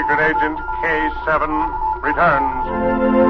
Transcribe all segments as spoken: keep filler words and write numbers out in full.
Secret Agent K seven returns.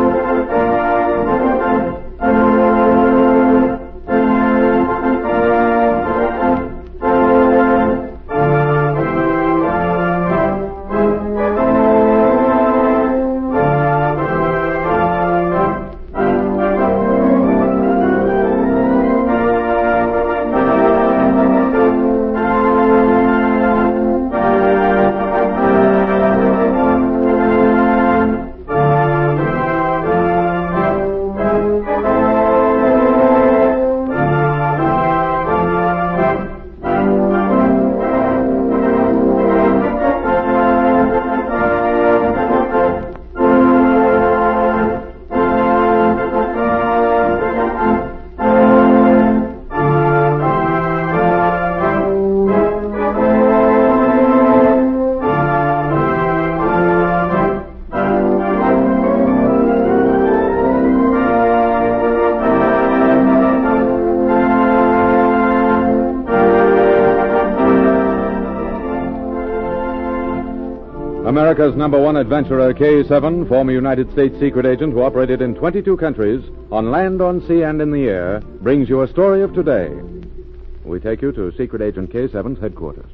America's number one adventurer, K seven, former United States secret agent who operated in twenty-two countries, on land, on sea, and in the air, brings you a story of today. We take you to Secret Agent K seven's headquarters.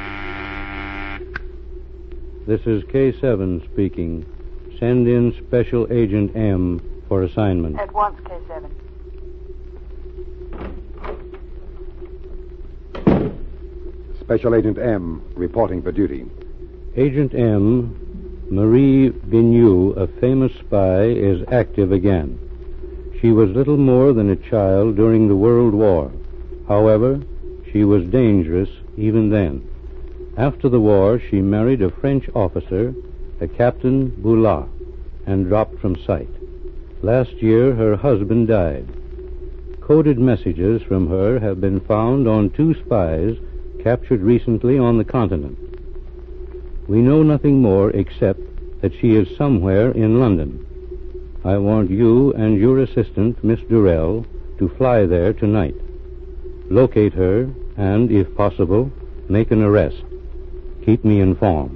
This is K seven speaking. Send in Special Agent M for assignment. At once, K seven. Special Agent M, reporting for duty. Agent M, Marie Vigneault, a famous spy, is active again. She was little more than a child during the World War. However, she was dangerous even then. After the war, she married a French officer, a Captain Boulard, and dropped from sight. Last year, her husband died. Coded messages from her have been found on two spies captured recently on the continent. We know nothing more except that she is somewhere in London. I want you and your assistant, Miss Durrell, to fly there tonight. Locate her and, if possible, make an arrest. Keep me informed.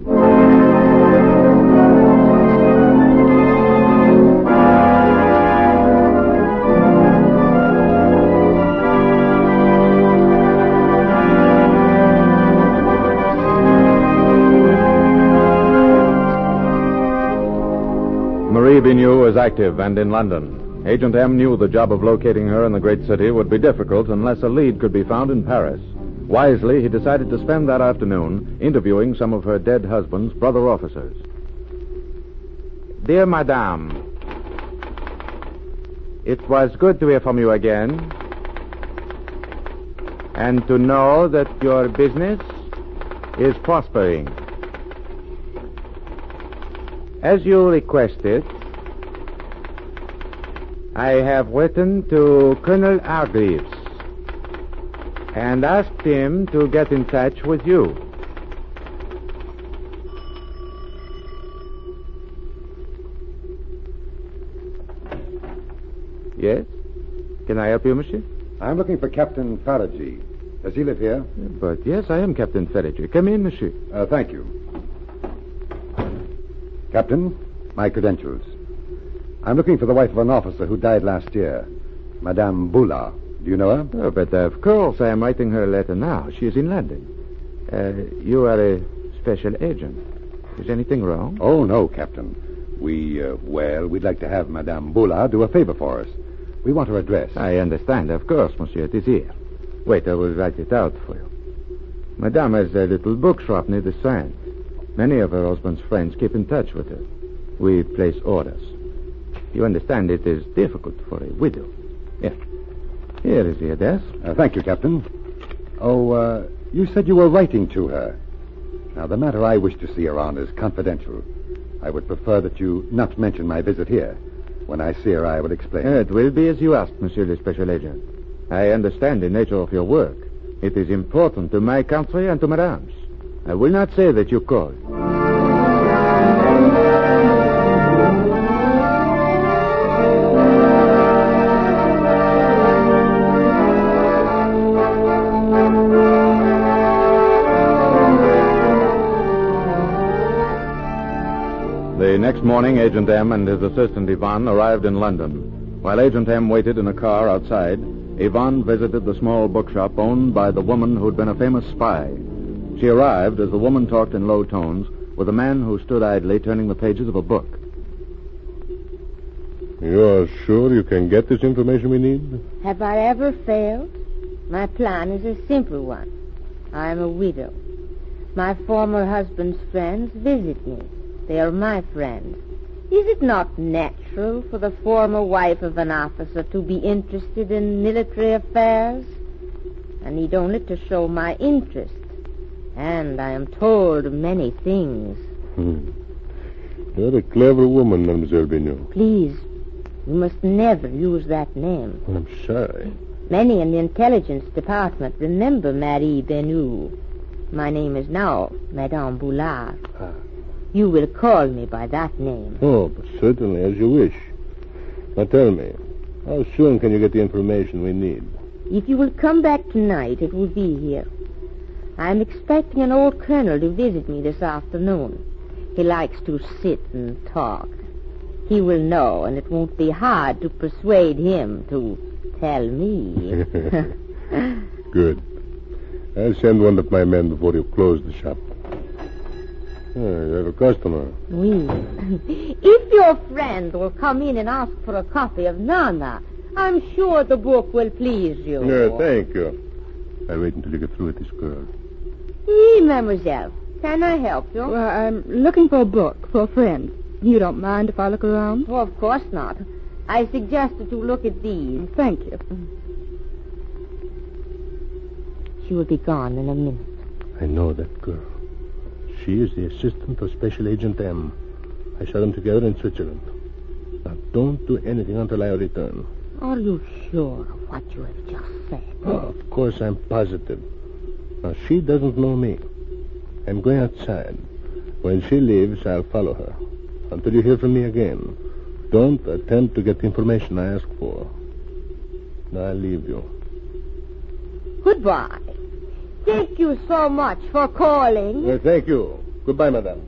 Marie Vigneault is active and in London. Agent M knew the job of locating her in the great city would be difficult unless a lead could be found in Paris. Wisely, he decided to spend that afternoon interviewing some of her dead husband's brother officers. Dear Madame, it was good to hear from you again, and to know that your business is prospering. As you requested, I have written to Colonel Hargreaves and asked him to get in touch with you. Yes? Can I help you, monsieur? I'm looking for Captain Faraji. Does he live here? But yes, I am Captain Faraji. Come in, monsieur. Uh, thank you. Captain, my credentials. I'm looking for the wife of an officer who died last year, Madame Boulard. Do you know her? Oh, but of course, I am writing her a letter now. She is in London. Uh, you are a special agent. Is anything wrong? Oh, no, Captain. We, uh, well, we'd like to have Madame Boulard do a favor for us. We want her address. I understand, of course, monsieur. It is here. Wait, I will write it out for you. Madame has a little bookshop near the Strand. Many of her husband's friends keep in touch with her. We place orders. You understand it is difficult for a widow. Yes. Here is the address. Uh, thank you, Captain. Oh, uh, you said you were writing to her. Now, the matter I wish to see her on is confidential. I would prefer that you not mention my visit here. When I see her, I will explain. Uh, it will be as you asked, monsieur le special agent. I understand the nature of your work. It is important to my country and to Madame's. I will not say that you called. morning, Agent M and his assistant Ivan arrived in London. While Agent M waited in a car outside, Ivan visited the small bookshop owned by the woman who'd been a famous spy. She arrived as the woman talked in low tones with a man who stood idly turning the pages of a book. You're sure you can get this information we need? Have I ever failed? My plan is a simple one. I am a widow. My former husband's friends visit me. They are my friends. Is it not natural for the former wife of an officer to be interested in military affairs? I need only to show my interest. And I am told many things. Hmm. You're a clever woman, Mademoiselle Bignon. Please, you must never use that name. I'm sorry. Many in the intelligence department remember Marie Benu. My name is now Madame Boulard. Ah. You will call me by that name. Oh, but certainly, as you wish. Now tell me, how soon can you get the information we need? If you will come back tonight, it will be here. I am expecting an old colonel to visit me this afternoon. He likes to sit and talk. He will know, and it won't be hard to persuade him to tell me. Good. I'll send one of my men before you close the shop. Oh, you have a customer. Oui. If your friend will come in and ask for a copy of Nana, I'm sure the book will please you. Yeah, thank you. I'll wait until you get through with this girl. Oui, mademoiselle. Can I help you? Well, I'm looking for a book for a friend. You don't mind if I look around? Oh, of course not. I suggest that you look at these. Thank you. She will be gone in a minute. I know that girl. She is the assistant of Special Agent M. I saw them together in Switzerland. Now, don't do anything until I return. Are you sure of what you have just said? Oh, of course, I'm positive. Now, she doesn't know me. I'm going outside. When she leaves, I'll follow her. Until you hear from me again, don't attempt to get the information I ask for. Now, I'll leave you. Goodbye. Thank you so much for calling. Well, thank you. Goodbye, madame.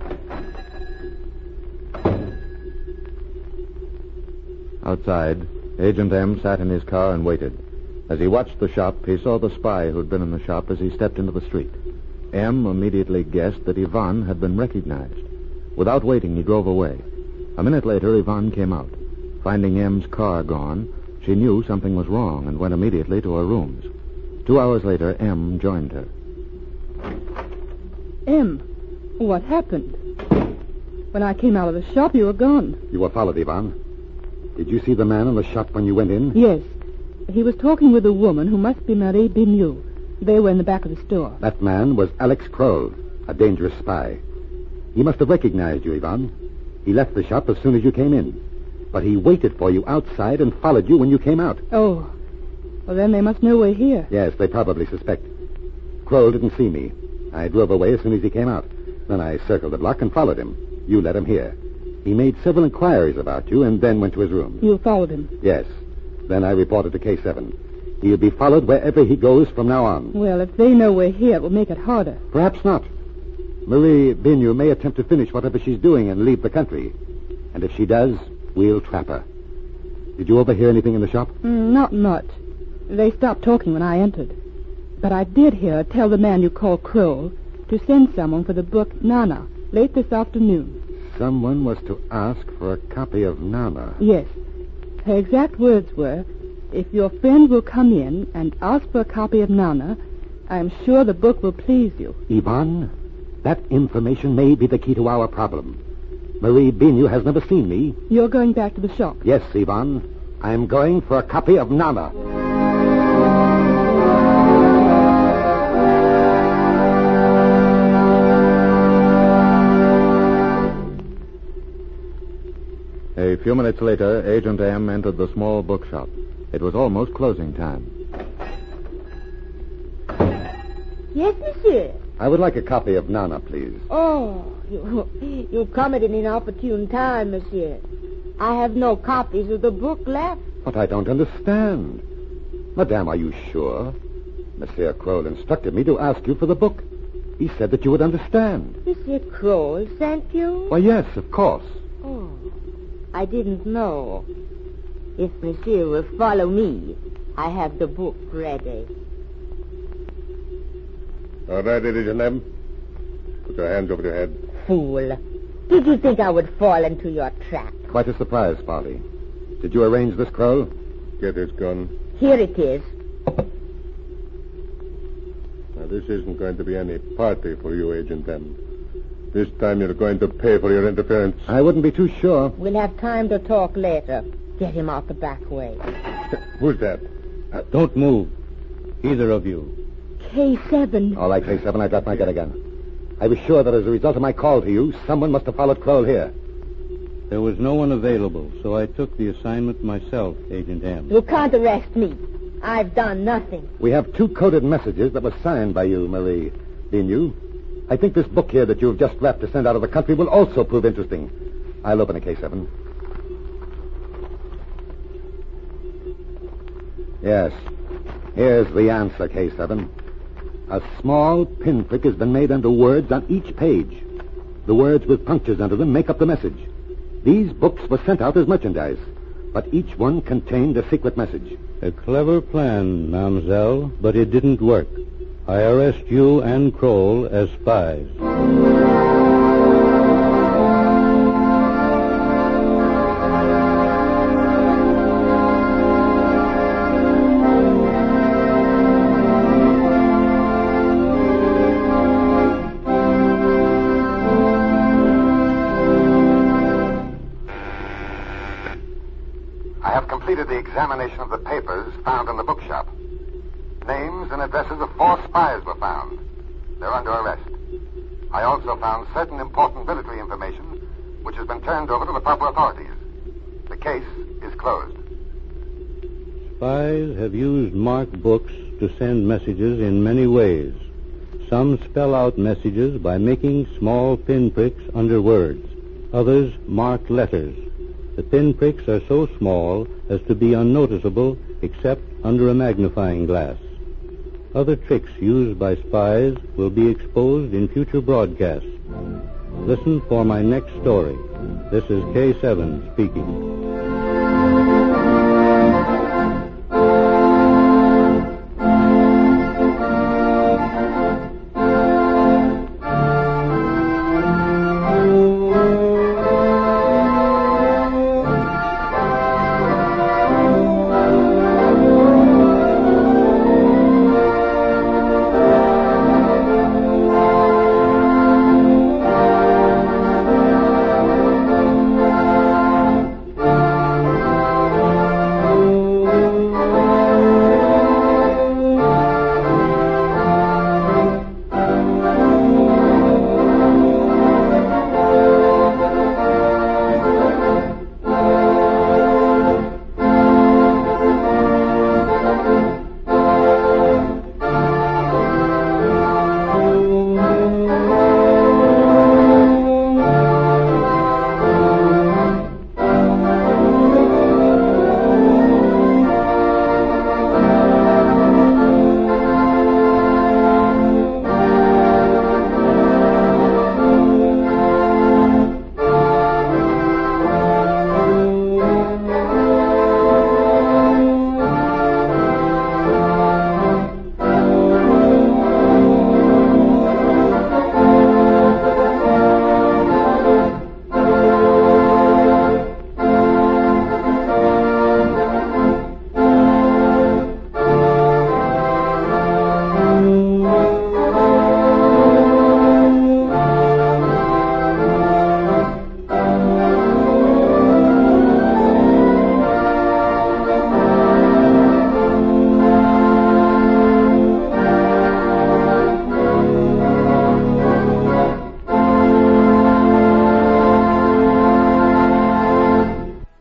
Outside, Agent M sat in his car and waited. As he watched the shop, he saw the spy who'd been in the shop as he stepped into the street. M immediately guessed that Ivan had been recognized. Without waiting, he drove away. A minute later, Ivan came out. Finding M's car gone, she knew something was wrong and went immediately to her rooms. Two hours later, M joined her. M, what happened? When I came out of the shop, you were gone. You were followed, Ivan. Did you see the man in the shop when you went in? Yes. He was talking with a woman who must be Marie Bignon. They were in the back of the store. That man was Alex Kroll, a dangerous spy. He must have recognized you, Ivan. He left the shop as soon as you came in. But he waited for you outside and followed you when you came out. Oh. Well, then they must know we're here. Yes, they probably suspect. Kroll didn't see me. I drove away as soon as he came out. Then I circled the block and followed him. You led him here. He made several inquiries about you and then went to his room. You followed him? Yes. Then I reported to K seven. He'll be followed wherever he goes from now on. Well, if they know we're here, it will make it harder. Perhaps not. Marie Bignon may attempt to finish whatever she's doing and leave the country. And if she does, we'll trap her. Did you overhear anything in the shop? Mm, not much. They stopped talking when I entered. But I did hear her tell the man you call Kroll to send someone for the book Nana late this afternoon. Someone was to ask for a copy of Nana. Yes. Her exact words were, if your friend will come in and ask for a copy of Nana, I'm sure the book will please you. Ivan, that information may be the key to our problem. Marie Bignon has never seen me. You're going back to the shop? Yes, Ivan. I'm going for a copy of Nana. A few minutes later, Agent M entered the small bookshop. It was almost closing time. Yes, monsieur. I would like a copy of Nana, please. Oh, you, you've come at an inopportune time, monsieur. I have no copies of the book left. But I don't understand. Madame, are you sure? Monsieur Kroll instructed me to ask you for the book. He said that you would understand. Monsieur Kroll sent you? Why, yes, of course. Oh. I didn't know. If Monsieur will follow me, I have the book ready. All right, ladies and gentlemen. Put your hands over your head. Fool. Did you think I would fall into your trap? Quite a surprise party. Did you arrange this, Kroll? Get his gun. Here it is. Now, this isn't going to be any party for you, Agent M. This time you're going to pay for your interference. I wouldn't be too sure. We'll have time to talk later. Get him out the back way. Who's that? Uh, don't move. Either of you. K seven. All right, K seven, I got my gun again. I was sure that as a result of my call to you, someone must have followed Kroll here. There was no one available, so I took the assignment myself, Agent M. You can't arrest me. I've done nothing. We have two coded messages that were signed by you, Marie Vigneault. I think this book here that you've just wrapped to send out of the country will also prove interesting. I'll open it, K seven. Yes. Here's the answer, K seven. A small pinprick has been made under words on each page. The words with punctures under them make up the message. These books were sent out as merchandise, but each one contained a secret message. A clever plan, mademoiselle, but it didn't work. I arrest you and Kroll as spies. I have completed the examination of the papers found in the bookshop. Names and addresses of four spies were found. They're under arrest. I also found certain important military information, which has been turned over to the proper authorities. The case is closed. Spies have used marked books to send messages in many ways. Some spell out messages by making small pinpricks under words. Others mark letters. The pinpricks are so small as to be unnoticeable except under a magnifying glass. Other tricks used by spies will be exposed in future broadcasts. Listen for my next story. This is K seven speaking.